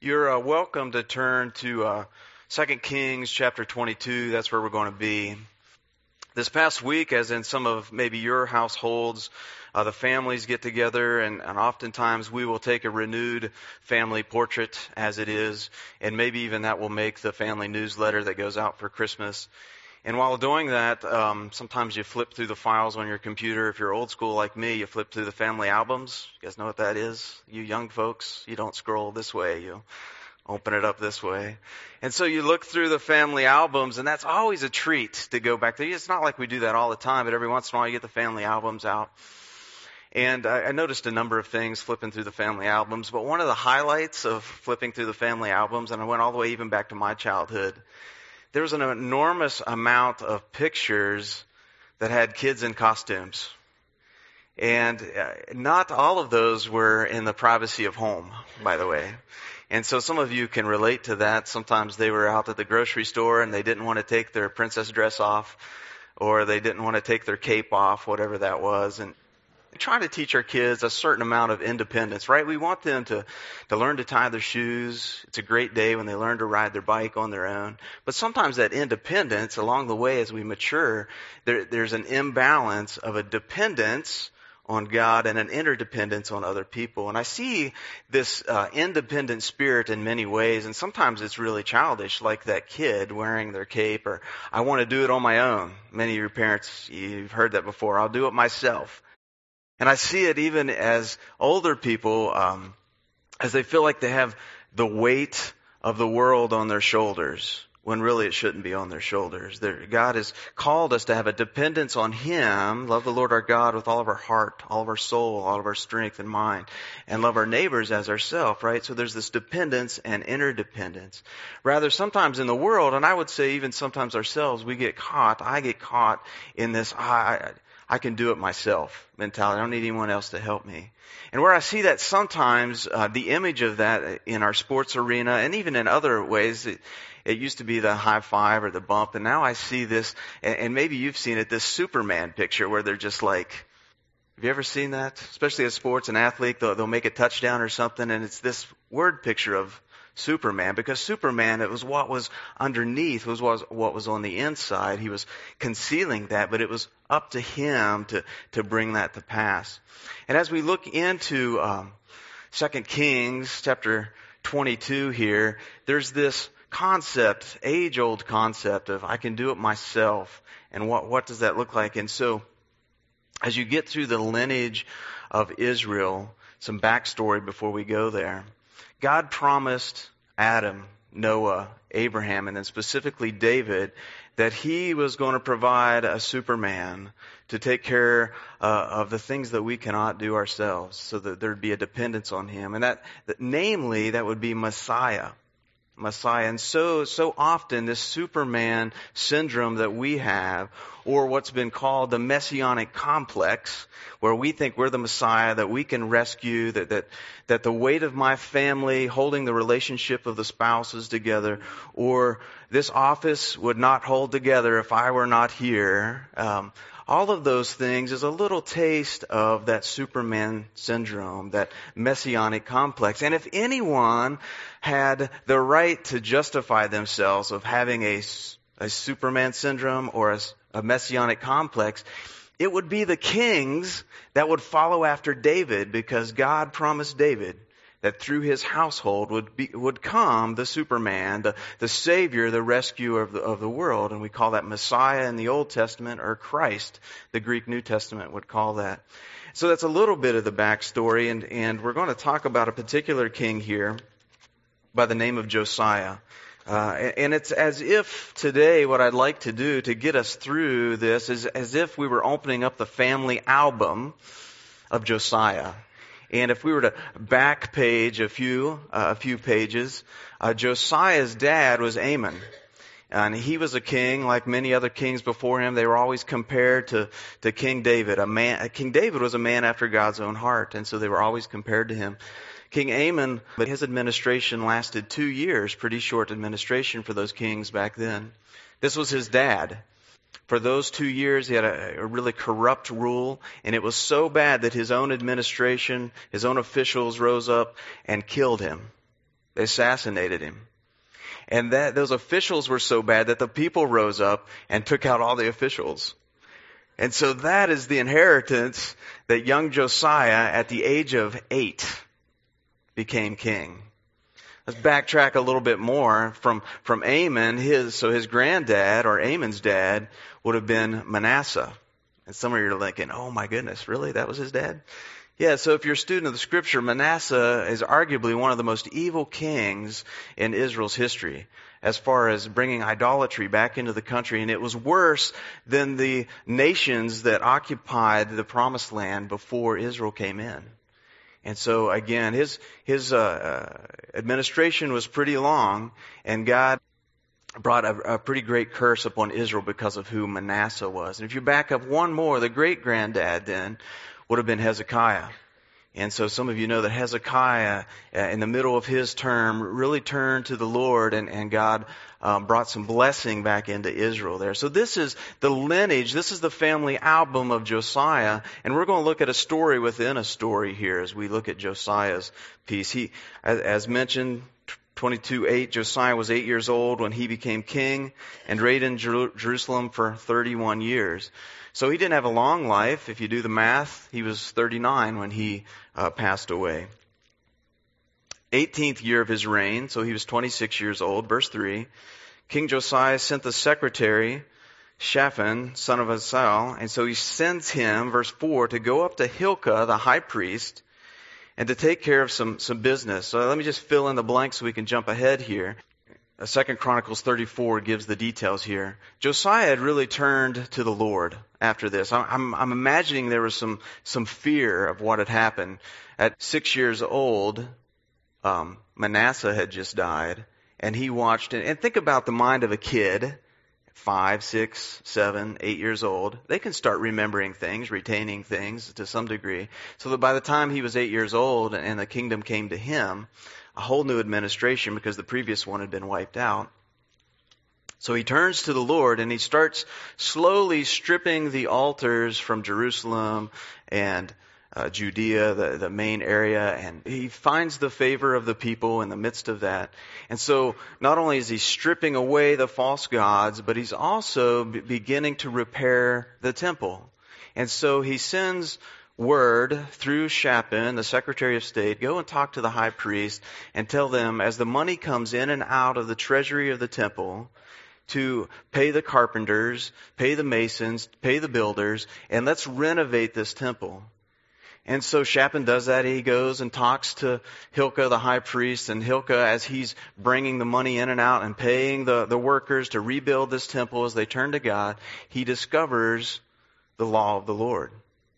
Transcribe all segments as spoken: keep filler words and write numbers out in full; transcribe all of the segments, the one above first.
You're uh, welcome to turn to uh, Second Kings chapter twenty-two. That's where we're going to be. This past week, as in some of maybe your households, uh, the families get together, and, and oftentimes we will take a renewed family portrait as it is, and maybe even that will make the family newsletter that goes out for Christmas. And while doing that, um, sometimes you flip through the files on your computer. If you're old school like me, you flip through the family albums. You guys know what that is? You young folks, you don't scroll this way. You open it up this way. And so you look through the family albums, and that's always a treat to go back there. It's not like we do that all the time, but every once in a while you get the family albums out. And I, I noticed a number of things flipping through the family albums, but one of the highlights of flipping through the family albums, and I went all the way even back to my childhood, there was an enormous amount of pictures that had kids in costumes. And uh, not all of those were in the privacy of home, by the way. And so some of you can relate to that. Sometimes they were out at the grocery store and they didn't want to take their princess dress off, or they didn't want to take their cape off, whatever that was. And we try to teach our kids a certain amount of independence, right? We want them to, to learn to tie their shoes. It's a great day when they learn to ride their bike on their own. But sometimes that independence along the way as we mature, there, there's an imbalance of a dependence on God and an interdependence on other people. And I see this uh, independent spirit in many ways, and sometimes it's really childish, like that kid wearing their cape, or I want to do it on my own. Many of your parents, you've heard that before. I'll do it myself. And I see it even as older people, um, as they feel like they have the weight of the world on their shoulders, when really it shouldn't be on their shoulders. They're, God has called us to have a dependence on Him, love the Lord our God with all of our heart, all of our soul, all of our strength and mind, and love our neighbors as ourselves, right? So there's this dependence and interdependence. Rather, sometimes in the world, and I would say even sometimes ourselves, we get caught, I get caught in this, I, I can do it myself mentality. I don't need anyone else to help me. And where I see that sometimes, uh, the image of that in our sports arena, and even in other ways, it, It used to be the high five or the bump, and now I see this, and maybe you've seen it, this Superman picture where they're just like, have you ever seen that? Especially as sports, an athlete, they'll, they'll make a touchdown or something, and it's this word picture of Superman, because Superman, it was what was underneath, it was what was on the inside. He was concealing that, but it was up to him to, to bring that to pass. And as we look into um, Second Kings chapter twenty-two here, there's this concept, age-old concept of I can do it myself, and what, what does that look like? And so, as you get through the lineage of Israel, some backstory before we go there, God promised Adam, Noah, Abraham, and then specifically David, that He was going to provide a Superman to take care uh, of the things that we cannot do ourselves, so that there'd be a dependence on Him. And that, that namely, that would be Messiah. Messiah. And so, so often this Superman syndrome that we have, or what's been called the messianic complex, where we think we're the Messiah, that we can rescue, that, that, that the weight of my family holding the relationship of the spouses together, or this office would not hold together if I were not here. Um, all of those things is a little taste of that Superman syndrome, that messianic complex. And if anyone had the right to justify themselves of having a, a Superman syndrome or a, a messianic complex, it would be the kings that would follow after David, because God promised David that through his household would be, would come the Superman, the, the Savior, the rescuer of the, of the world. And we call that Messiah in the Old Testament, or Christ, the Greek New Testament would call that. So that's a little bit of the backstory, and, and we're going to talk about a particular king here by the name of Josiah. Uh, and it's as if today what I'd like to do to get us through this is as if we were opening up the family album of Josiah. And if we were to back page a few, uh, a few pages, uh, Josiah's dad was Amon. And he was a king like many other kings before him. They were always compared to, to King David. A man, King David was a man after God's own heart, and so they were always compared to him. King Amon, but his administration lasted two years, pretty short administration for those kings back then. This was his dad. For those two years, he had a, a really corrupt rule, and it was so bad that his own administration, his own officials rose up and killed him. They assassinated him. And that those officials were so bad that the people rose up and took out all the officials. And so that is the inheritance that young Josiah, at the age of eight, became king. Let's backtrack a little bit more from, from Amon. His, so his granddad, or Amon's dad, would have been Manasseh. And some of you are thinking, oh my goodness, really? That was his dad? Yeah, so if you're a student of the scripture, Manasseh is arguably one of the most evil kings in Israel's history as far as bringing idolatry back into the country. And it was worse than the nations that occupied the promised land before Israel came in. And so again, his, his, uh, administration was pretty long, and God brought a, a pretty great curse upon Israel because of who Manasseh was. And if you back up one more, the great granddad then would have been Hezekiah. And so some of you know that Hezekiah, uh, in the middle of his term, really turned to the Lord, and, and God um, brought some blessing back into Israel there. So this is the lineage, this is the family album of Josiah, and we're going to look at a story within a story here as we look at Josiah's piece. He, as, as mentioned, twenty-two eight, Josiah was eight years old when he became king and reigned in Jer- Jerusalem for thirty-one years. So he didn't have a long life. If you do the math, he was thirty-nine when he uh, passed away. eighteenth year of his reign, so he was twenty-six years old. Verse three, King Josiah sent the secretary, Shaphan, son of Asal, and so he sends him, verse four, to go up to Hilkiah, the high priest, and to take care of some, some business. So let me just fill in the blanks so we can jump ahead here. Second Chronicles thirty-four gives the details here. Josiah had really turned to the Lord after this. I'm, I'm imagining there was some, some fear of what had happened. At six years old, um, Manasseh had just died, and he watched it. And think about the mind of a kid, five, six, seven, eight years old. They can start remembering things, retaining things to some degree. So that by the time he was eight years old and the kingdom came to him, a whole new administration, because the previous one had been wiped out. So he turns to the Lord and he starts slowly stripping the altars from Jerusalem and uh, Judea, the, the main area, and he finds the favor of the people in the midst of that. And so not only is he stripping away the false gods, but he's also b- beginning to repair the temple. And so he sends word through Shaphan, the Secretary of State, go and talk to the high priest and tell them, as the money comes in and out of the treasury of the temple, to pay the carpenters, pay the masons, pay the builders, and let's renovate this temple. And so Shaphan does that. He goes and talks to Hilkiah, the high priest, and Hilkiah, as he's bringing the money in and out and paying the, the workers to rebuild this temple as they turn to God, he discovers the law of the Lord.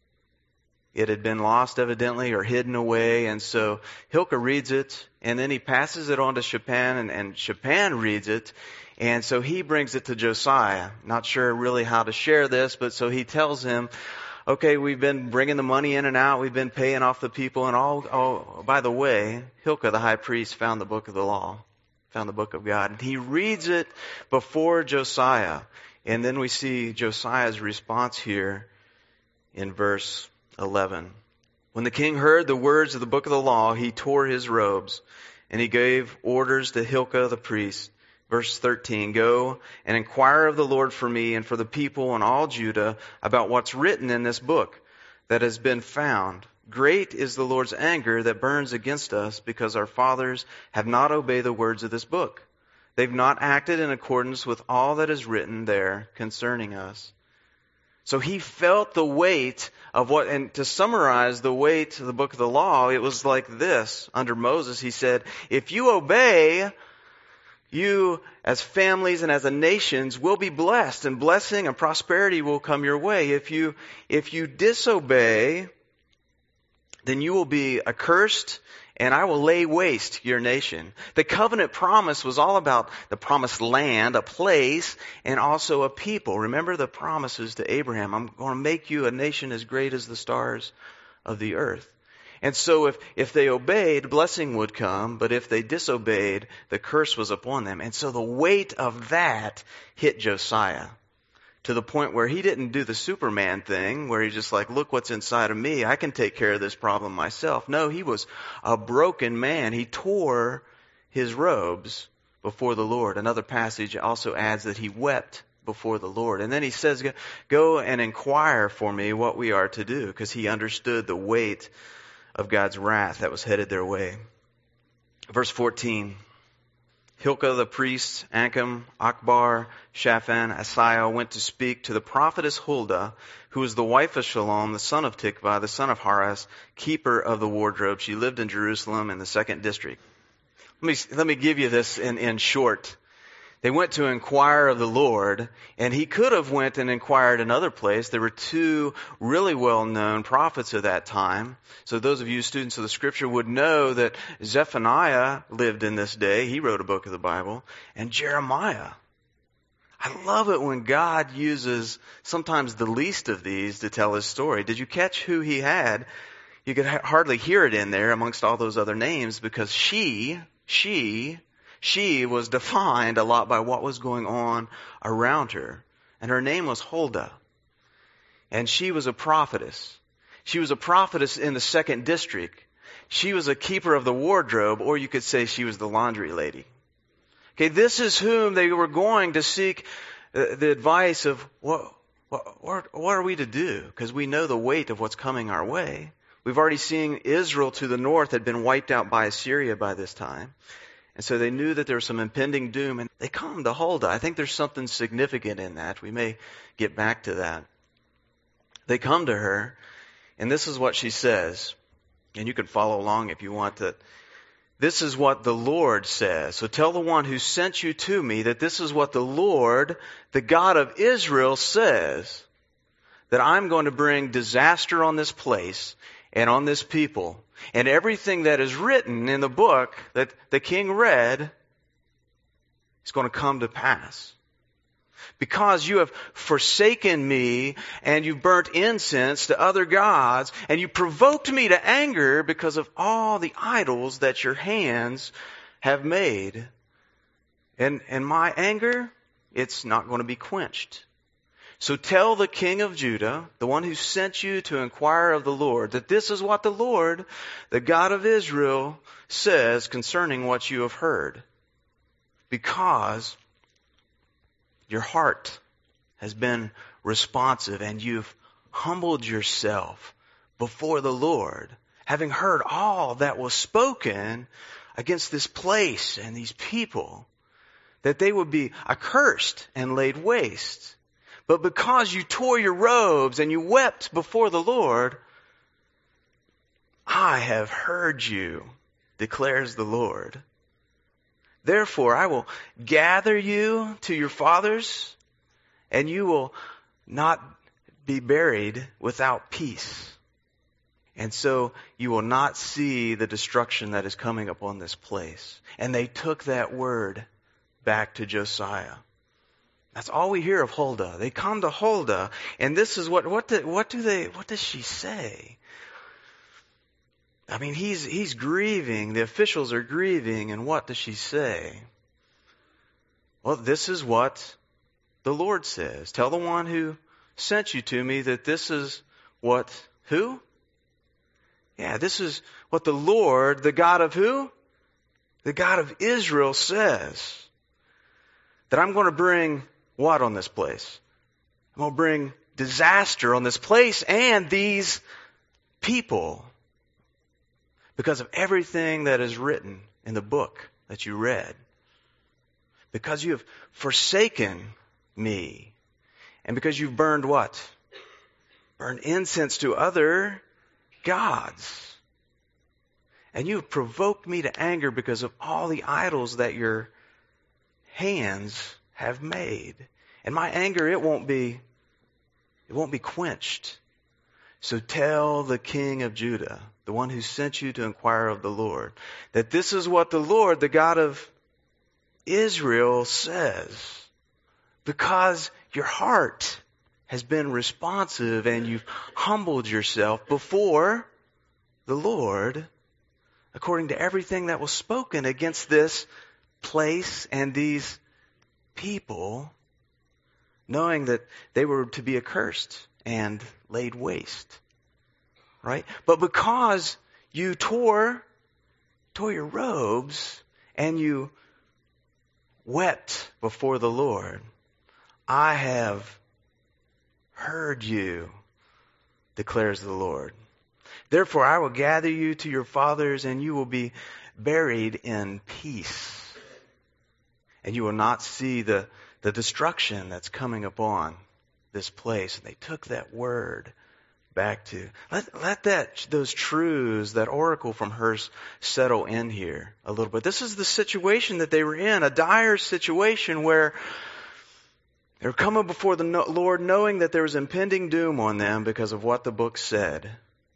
It had been lost evidently or hidden away, and so Hilkiah reads it, and then he passes it on to Shaphan, and, and Shaphan reads it, and so he brings it to Josiah. Not sure really how to share this, but so he tells him, okay, we've been bringing the money in and out, we've been paying off the people, and all, oh, by the way, Hilkiah the high priest found the book of the law, found the book of God, and he reads it before Josiah, and then we see Josiah's response here in verse eleven. When the king heard the words of the book of the law, he tore his robes, and he gave orders to Hilkiah the priest. Verse thirteen, go and inquire of the Lord for me and for the people and all Judah about what's written in this book that has been found. Great is the Lord's anger that burns against us because our fathers have not obeyed the words of this book. They've not acted in accordance with all that is written there concerning us. So he felt the weight of what, and to summarize the weight of the book of the law, it was like this. Under Moses, he said, if you obey, you as families and as a nations will be blessed, and blessing and prosperity will come your way. If you, if you disobey, then you will be accursed, and I will lay waste your nation. The covenant promise was all about the promised land, a place, and also a people. Remember the promises to Abraham. I'm going to make you a nation as great as the stars of the earth. And so if, if they obeyed, blessing would come, but if they disobeyed, the curse was upon them. And so the weight of that hit Josiah, to the point where he didn't do the Superman thing, where he's just like, look what's inside of me, I can take care of this problem myself. No, he was a broken man. He tore his robes before the Lord. Another passage also adds that he wept before the Lord. And then he says, go and inquire for me what we are to do, because he understood the weight of God's wrath that was headed their way. Verse fourteen, Hilkiah the priest, Ankam, Akbar, Shaphan, Asaiah went to speak to the prophetess Huldah, who was the wife of Shalom, the son of Tikvah, the son of Haras, keeper of the wardrobe. She lived in Jerusalem in the second district. Let me, let me give you this in, in short. They went to inquire of the Lord, and he could have went and inquired another place. There were two really well-known prophets of that time. So those of you students of the Scripture would know that Zephaniah lived in this day. He wrote a book of the Bible. And Jeremiah. I love it when God uses sometimes the least of these to tell his story. Did you catch who he had? You could ha- hardly hear it in there amongst all those other names, because she, she... She was defined a lot by what was going on around her. And her name was Huldah. And she was a prophetess. She was a prophetess in the second district. She was a keeper of the wardrobe, or you could say she was the laundry lady. Okay, this is whom they were going to seek the, the advice of what, what, what are we to do? Because we know the weight of what's coming our way. We've already seen Israel to the north had been wiped out by Assyria by this time. And so they knew that there was some impending doom, and they come to Huldah. I think there's something significant in that. We may get back to that. They come to her, and this is what she says. And you can follow along if you want that. This is what the Lord says. So tell the one who sent you to me that this is what the Lord, the God of Israel, says. That I'm going to bring disaster on this place and on this people. And everything that is written in the book that the king read is going to come to pass. Because you have forsaken me and you've burnt incense to other gods and you provoked me to anger because of all the idols that your hands have made. And, and my anger, it's not going to be quenched. So tell the king of Judah, the one who sent you to inquire of the Lord, that this is what the Lord, the God of Israel, says concerning what you have heard. Because your heart has been responsive and you've humbled yourself before the Lord, having heard all that was spoken against this place and these people, that they would be accursed and laid waste. But because you tore your robes and you wept before the Lord, I have heard you, declares the Lord. Therefore, I will gather you to your fathers, and you will not be buried without peace. And so you will not see the destruction that is coming upon this place. And they took that word back to Josiah. That's all we hear of Huldah. They come to Huldah, and this is what what do, what do they what does she say? I mean, he's he's grieving. The officials are grieving, and what does she say? Well, this is what the Lord says. Tell the one who sent you to me that this is what who? Yeah, this is what the Lord, the God of who? The God of Israel says. That I'm going to bring what on this place? I'm going to bring disaster on this place and these people because of everything that is written in the book that you read. Because you have forsaken me. And because you've burned what? Burned incense to other gods. And you have provoked me to anger because of all the idols that your hands have made. And my anger, it won't be, it won't be quenched. So tell the king of Judah, the one who sent you to inquire of the Lord, that this is what the Lord, the God of Israel, says. Because your heart has been responsive and you've humbled yourself before the Lord, according to everything that was spoken against this place and these people, knowing that they were to be accursed and laid waste. Right? But because you tore, tore your robes and you wept before the Lord, I have heard you, declares the Lord. Therefore I will gather you to your fathers, and you will be buried in peace. And you will not see the, the destruction that's coming upon this place. And they took that word back to, let, let that, those truths, that oracle from her settle in here a little bit. This is the situation that they were in, a dire situation where they were coming before the Lord knowing that there was impending doom on them because of what the book said.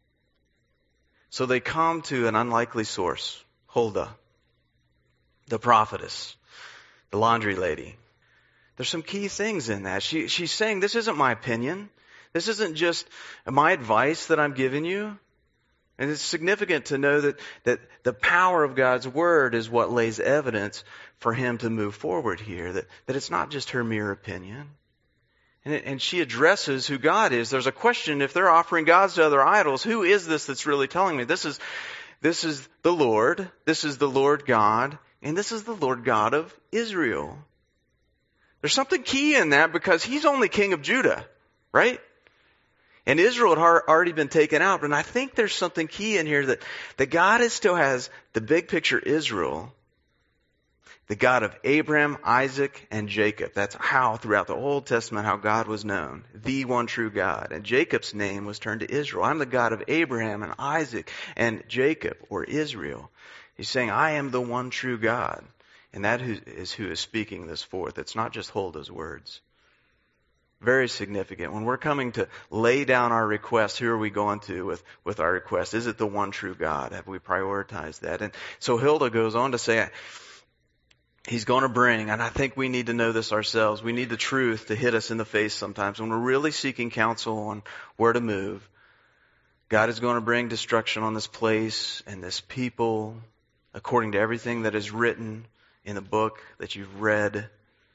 So they come to an unlikely source, Huldah, the prophetess, the laundry lady. There's some key things in that. She, she's saying, this isn't my opinion. This isn't just my advice that I'm giving you. And it's significant to know that, that the power of God's Word is what lays evidence for him to move forward here. That, that it's not just her mere opinion. And, it, and she addresses who God is. There's a question, if they're offering gods to other idols, who is this that's really telling me? This is, this is the Lord. This is the Lord God. And this is the Lord God of Israel. There's something key in that because he's only king of Judah, right? And Israel had already been taken out. And I think there's something key in here that, that God is, still has the big picture Israel, the God of Abraham, Isaac, and Jacob. That's how throughout the Old Testament how God was known. The one true God. And Jacob's name was turned to Israel. I'm the God of Abraham and Isaac and Jacob, or Israel. He's saying, I am the one true God. And that is who is speaking this forth. It's not just Huldah's words. Very significant. When we're coming to lay down our request, who are we going to with, with our request? Is it the one true God? Have we prioritized that? And so Huldah goes on to say, he's going to bring, and I think we need to know this ourselves, we need the truth to hit us in the face sometimes. When we're really seeking counsel on where to move, God is going to bring destruction on this place and this people, according to everything that is written in the book that you've read,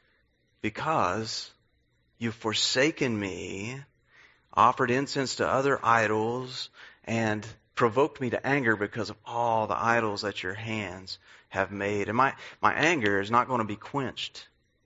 because you've forsaken me, offered incense to other idols, and provoked me to anger because of all the idols that your hands have made. And my, my anger is not going to be quenched.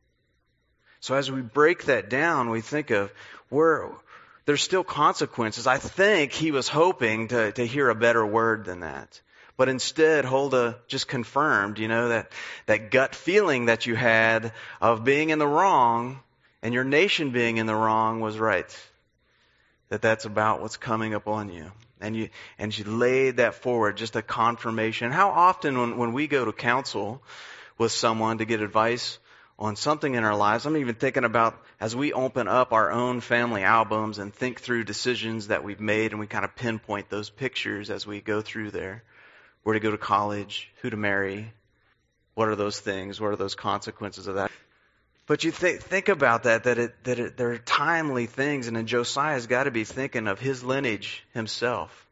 So as we break that down, we think of where there's still consequences. I think he was hoping to, to hear a better word than that. But instead, Huldah just confirmed, you know, that, that gut feeling that you had of being in the wrong and your nation being in the wrong was right. That that's about what's coming upon you. And you, and she laid that forward, just a confirmation. How often when, when we go to counsel with someone to get advice on something in our lives, I'm even thinking about as we open up our own family albums and think through decisions that we've made, and we kind of pinpoint those pictures as we go through there. Where to go to college, who to marry, what are those things, what are those consequences of that? But you think think about that, that it that it, there are timely things, and then Josiah's got to be thinking of his lineage himself,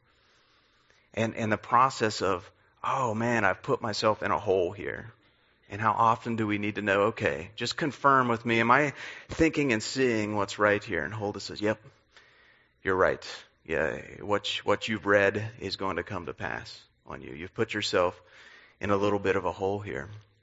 and and the process of, oh man, I've put myself in a hole here, and how often do we need to know? Okay, just confirm with me, am I thinking and seeing what's right here? And Huldah says, yep, you're right. Yeah, what what you've read is going to come to pass on you. You've put yourself in a little bit of a hole here.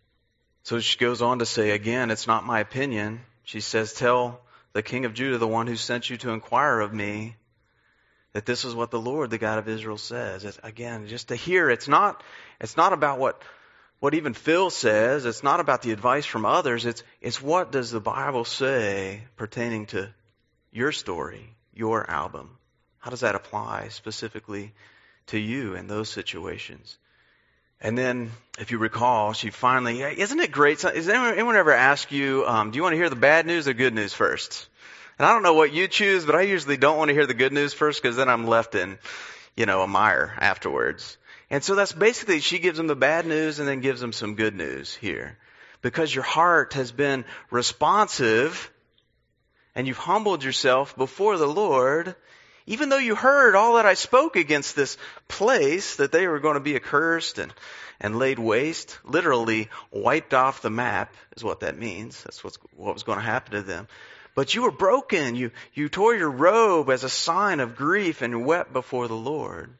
So she goes on to say, again, it's not my opinion. She says, tell the king of Judah, the one who sent you to inquire of me, that this is what the Lord, the God of Israel, says. It's, again, just to hear, it's not it's not about what what even Phil says. It's not about the advice from others. It's it's what does the Bible say pertaining to your story, your album? How does that apply specifically to you in those situations? And then, if you recall, she finally, isn't it great? Is anyone, anyone ever ask you, um, do you want to hear the bad news or good news first? And I don't know what you choose, but I usually don't want to hear the good news first because then I'm left in, you know, a mire afterwards. And so that's basically, she gives them the bad news and then gives them some good news here. Because your heart has been responsive and you've humbled yourself before the Lord. Even though you heard all that I spoke against this place, that they were going to be accursed and, and laid waste, literally wiped off the map is what that means. That's what's, what was going to happen to them. But you were broken. You, you tore your robe as a sign of grief and wept before the Lord.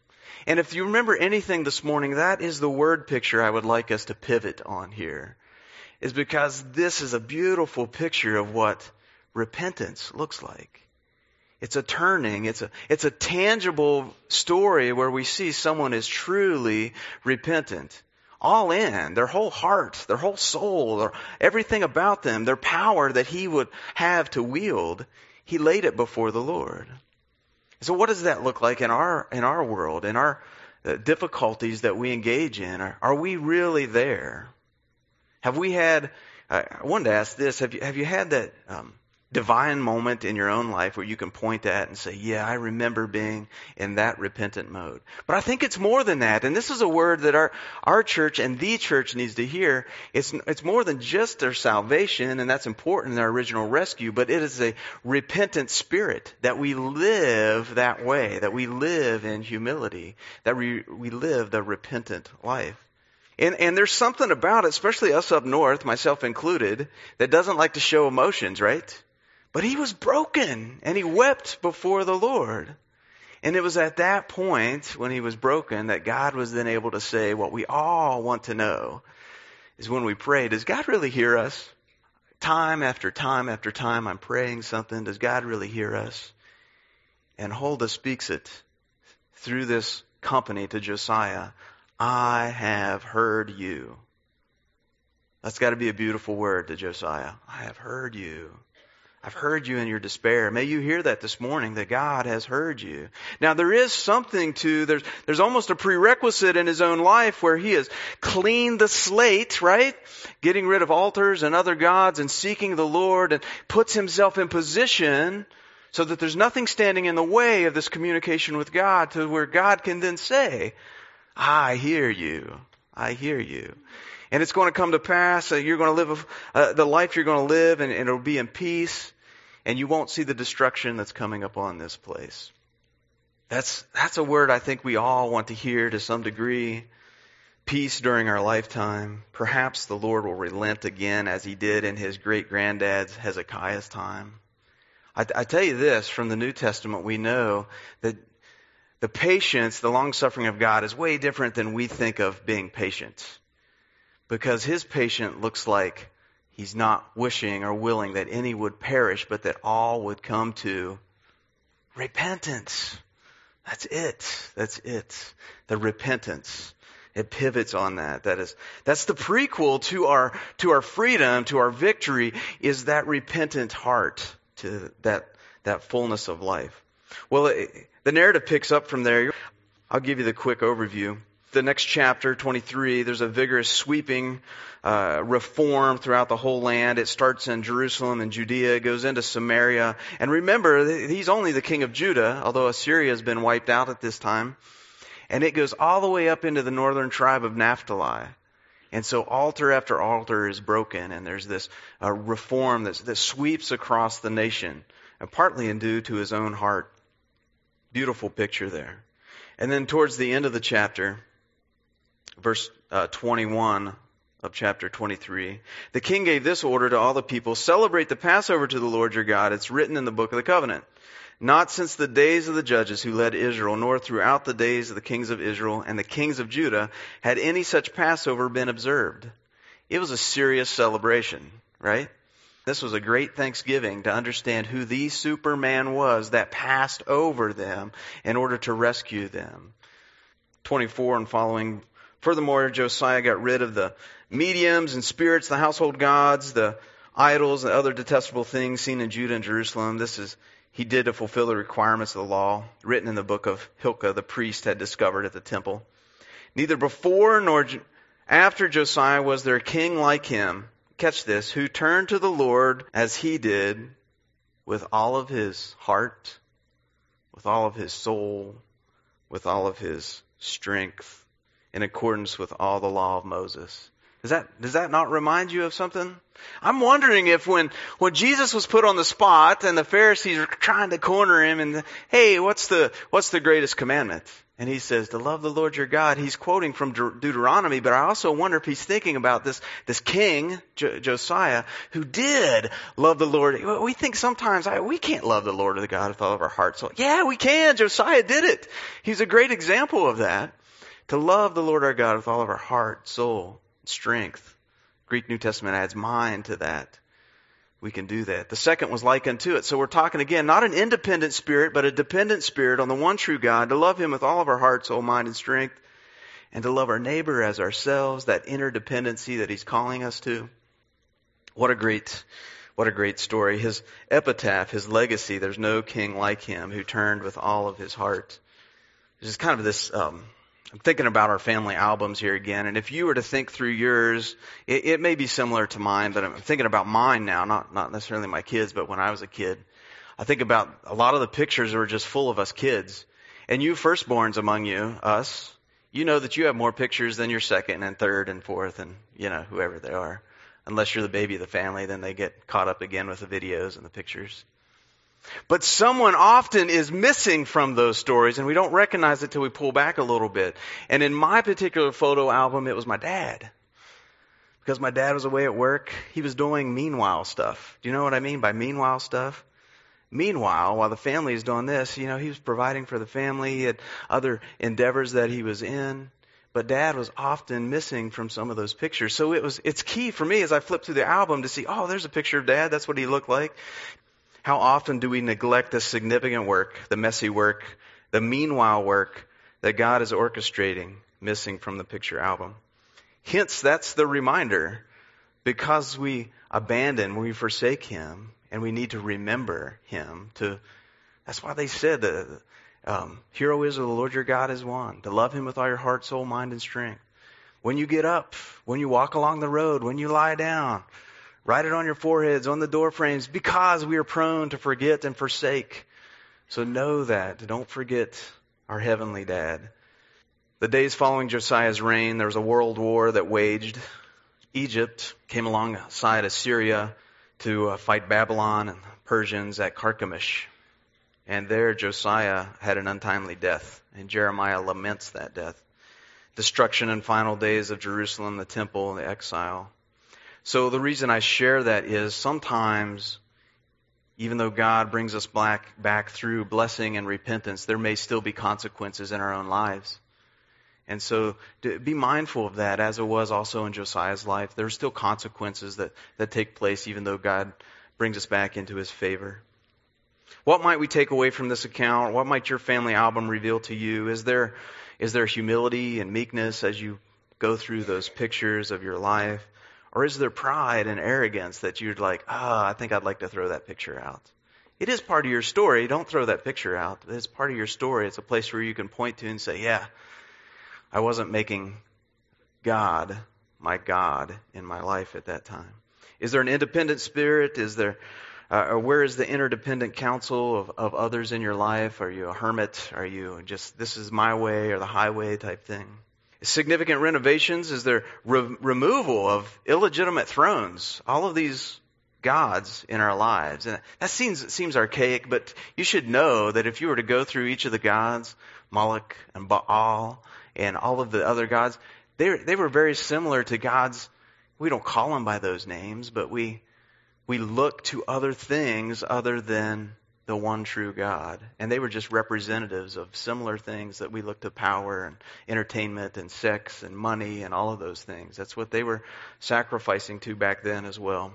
And if you remember anything this morning, that is the word picture I would like us to pivot on here. Is because this is a beautiful picture of what repentance looks like. It's a turning. It's a, it's a tangible story where we see someone is truly repentant. All in, their whole heart, their whole soul, their, everything about them, their power that he would have to wield, he laid it before the Lord. So what does that look like in our, in our world, in our uh, difficulties that we engage in? Are, are we really there? Have we had, uh, I wanted to ask this, have you, have you had that um, divine moment in your own life where you can point at and say, yeah, I remember being in that repentant mode? But I think it's more than that. And this is a word that our, our church and the church needs to hear. It's, it's more than just their salvation, and that's important in their original rescue, but it is a repentant spirit, that we live that way, that we live in humility, that we, we live the repentant life. And, and there's something about it, especially us up north, myself included, that doesn't like to show emotions, right? But he was broken, and he wept before the Lord. And it was at that point, when he was broken, that God was then able to say what we all want to know, is when we pray, does God really hear us? Time after time after time, I'm praying something. Does God really hear us? And Huldah speaks it through this company to Josiah. I have heard you. That's got to be a beautiful word to Josiah. I have heard you. I've heard you in your despair. May you hear that this morning, that God has heard you. Now there is something to, there's, there's almost a prerequisite in his own life where he has cleaned the slate, right? Getting rid of altars and other gods and seeking the Lord, and puts himself in position so that there's nothing standing in the way of this communication with God, to where God can then say, I hear you. I hear you. And it's going to come to pass. Uh, you're going to live uh, the life you're going to live, and, and it'll be in peace. And you won't see the destruction that's coming upon this place. That's that's a word I think we all want to hear to some degree. Peace during our lifetime. Perhaps the Lord will relent again, as he did in his great-granddad's Hezekiah's time. I, I tell you this, from the New Testament, we know that the patience, the long-suffering of God is way different than we think of being patient. Because his patience looks like he's not wishing or willing that any would perish, but that all would come to repentance. That's it. That's it. The repentance. It pivots on that. That is, that's the prequel to our, to our freedom, to our victory, is that repentant heart, to that, that fullness of life. Well, it, the narrative picks up from there. I'll give you the quick overview. The next chapter, twenty-three, there's a vigorous sweeping uh, reform throughout the whole land. It starts in Jerusalem and Judea, goes into Samaria. And remember, he's only the king of Judah, although Assyria has been wiped out at this time. And it goes all the way up into the northern tribe of Naphtali. And so altar after altar is broken, and there's this uh, reform that, that sweeps across the nation, and partly due to his own heart. Beautiful picture there. And then towards the end of the chapter, verse uh, twenty-one of chapter twenty-three, the king gave this order to all the people: celebrate the Passover to the Lord your God. It's written in the book of the covenant. Not since the days of the judges who led Israel, nor throughout the days of the kings of Israel and the kings of Judah, had any such Passover been observed. It was a serious celebration, right? This was a great thanksgiving to understand who the Superman was that passed over them in order to rescue them. twenty-four and following. Furthermore, Josiah got rid of the mediums and spirits, the household gods, the idols, and other detestable things seen in Judah and Jerusalem. This is, he did to fulfill the requirements of the law, written in the book of Hilkiah, the priest had discovered at the temple. Neither before nor after Josiah was there a king like him, catch this, who turned to the Lord as he did, with all of his heart, with all of his soul, with all of his strength, in accordance with all the law of Moses. Does that, does that not remind you of something? I'm wondering if when, when Jesus was put on the spot and the Pharisees were trying to corner him and, hey, what's the, what's the greatest commandment? And he says, to love the Lord your God. He's quoting from De- Deuteronomy, but I also wonder if he's thinking about this, this king, Jo- Josiah, who did love the Lord. We think sometimes, I, we can't love the Lord or the God with all of our heart. So, yeah, we can. Josiah did it. He's a great example of that. To love the Lord our God with all of our heart, soul, strength. Greek New Testament adds mind to that. We can do that. The second was like unto it. So we're talking again, not an independent spirit, but a dependent spirit on the one true God, to love him with all of our heart, soul, mind, and strength, and to love our neighbor as ourselves, that interdependency that he's calling us to. What a great, what a great story. His epitaph, his legacy, there's no king like him who turned with all of his heart. This is kind of this, um, I'm thinking about our family albums here again, and if you were to think through yours, it, it may be similar to mine, but I'm thinking about mine now, not not necessarily my kids, but when I was a kid. I think about a lot of the pictures were just full of us kids. And you firstborns among you, us, you know that you have more pictures than your second and third and fourth and, you know, whoever they are. Unless you're the baby of the family, then they get caught up again with the videos and the pictures. But someone often is missing from those stories, and we don't recognize it till we pull back a little bit. And in my particular photo album, it was my dad. Because my dad was away at work, he was doing meanwhile stuff. Do you know what I mean by meanwhile stuff? Meanwhile, while the family is doing this, you know, he was providing for the family, he had other endeavors that he was in. But Dad was often missing from some of those pictures. So it was, it's key for me as I flip through the album to see, oh, there's a picture of Dad, that's what he looked like. How often do we neglect the significant work, the messy work, the meanwhile work that God is orchestrating, missing from the picture album? Hence, that's the reminder. Because we abandon, we forsake him, and we need to remember him. To That's why they said that um, hero is the Lord your God is one. To love him with all your heart, soul, mind, and strength. When you get up, when you walk along the road, when you lie down, write it on your foreheads, on the door frames, because we are prone to forget and forsake. So know that. Don't forget our heavenly Dad. The days following Josiah's reign, there was a world war that waged. Egypt came alongside Assyria to uh, fight Babylon and Persians at Carchemish. And there Josiah had an untimely death, and Jeremiah laments that death. Destruction and final days of Jerusalem, the temple, and the exile. So the reason I share that is sometimes, even though God brings us back, back through blessing and repentance, there may still be consequences in our own lives. And so to be mindful of that, as it was also in Josiah's life. There are still consequences that, that take place even though God brings us back into his favor. What might we take away from this account? What might your family album reveal to you? Is there, is there humility and meekness as you go through those pictures of your life? Or is there pride and arrogance that you'd like, ah, oh, I think I'd like to throw that picture out? It is part of your story. Don't throw that picture out. It's part of your story. It's a place where you can point to and say, yeah, I wasn't making God my God in my life at that time. Is there an independent spirit? Is there, uh, or where is the interdependent counsel of, of others in your life? Are you a hermit? Are you just, this is my way or the highway type thing? Significant renovations? Is there re- removal of illegitimate thrones? All of these gods in our lives. And that seems seems archaic, but you should know that if you were to go through each of the gods, Moloch and Baal and all of the other gods, they they were very similar to gods. We don't call them by those names, but we we look to other things other than the one true God. And they were just representatives of similar things that we look to power and entertainment and sex and money and all of those things. That's what they were sacrificing to back then as well.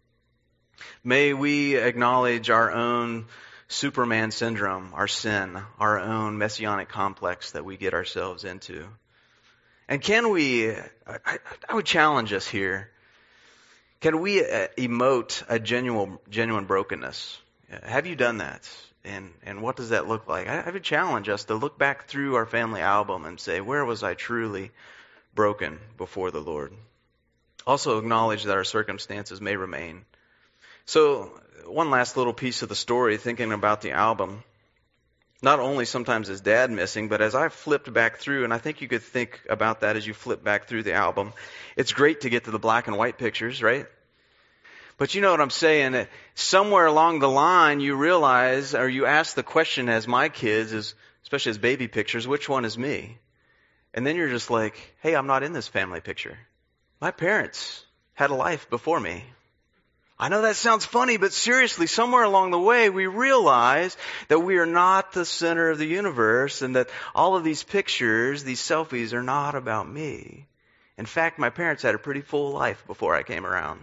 May we acknowledge our own Superman syndrome, our sin, our own messianic complex that we get ourselves into. And can we, I, I would challenge us here, can we emote a genuine, genuine brokenness? Have you done that? And and what does that look like? I, I would challenge us to look back through our family album and say, where was I truly broken before the Lord? Also acknowledge that our circumstances may remain. So one last little piece of the story, thinking about the album. Not only sometimes is Dad missing, but as I flipped back through, and I think you could think about that as you flip back through the album, it's great to get to the black and white pictures, right? But you know what I'm saying, that somewhere along the line you realize, or you ask the question as my kids is, especially as baby pictures, which one is me? And then you're just like, hey, I'm not in this family picture. My parents had a life before me. I know that sounds funny, but seriously, somewhere along the way, we realize that we are not the center of the universe and that all of these pictures, these selfies, are not about me. In fact, my parents had a pretty full life before I came around.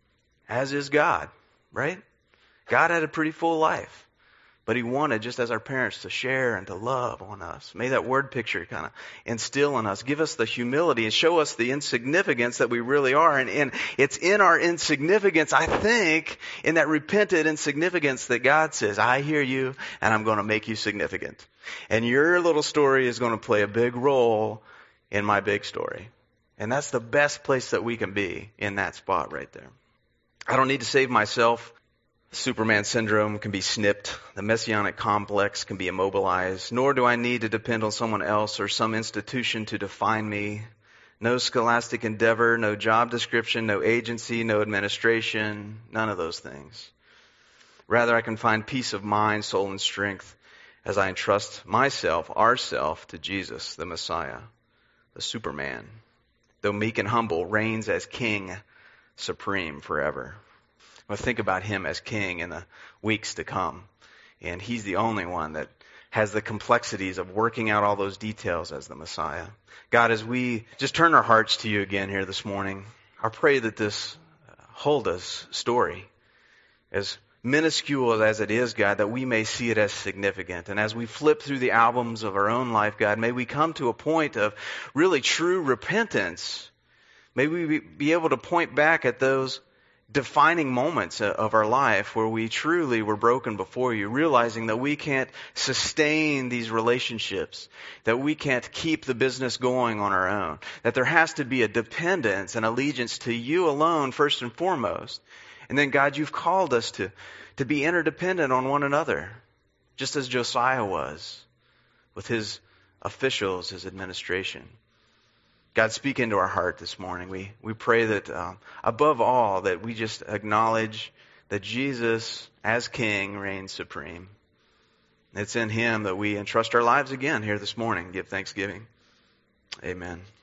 As is God, right? God had a pretty full life. But He wanted, just as our parents, to share and to love on us. May that word picture kind of instill in us, give us the humility and show us the insignificance that we really are. And, and it's in our insignificance, I think, in that repentant insignificance that God says, I hear you and I'm going to make you significant. And your little story is going to play a big role in my big story. And that's the best place that we can be, in that spot right there. I don't need to save myself. Superman syndrome can be snipped. The messianic complex can be immobilized. Nor do I need to depend on someone else or some institution to define me. No scholastic endeavor, no job description, no agency, no administration, none of those things. Rather, I can find peace of mind, soul, and strength as I entrust myself, ourself, to Jesus, the Messiah, the Superman, though meek and humble, reigns as King supreme forever. Well, think about Him as King in the weeks to come. And He's the only one that has the complexities of working out all those details as the Messiah. God, as we just turn our hearts to You again here this morning, I pray that this Huldah story, as minuscule as it is, God, that we may see it as significant. And as we flip through the albums of our own life, God, may we come to a point of really true repentance. May we be able to point back at those defining moments of our life where we truly were broken before You, realizing that we can't sustain these relationships, that we can't keep the business going on our own, that there has to be a dependence and allegiance to You alone first and foremost. And then, God, You've called us to, to be interdependent on one another, just as Josiah was with his officials, his administration. God, speak into our heart this morning. We we pray that um, above all that we just acknowledge that Jesus as King reigns supreme. It's in Him that we entrust our lives again here this morning. Give thanksgiving. Amen.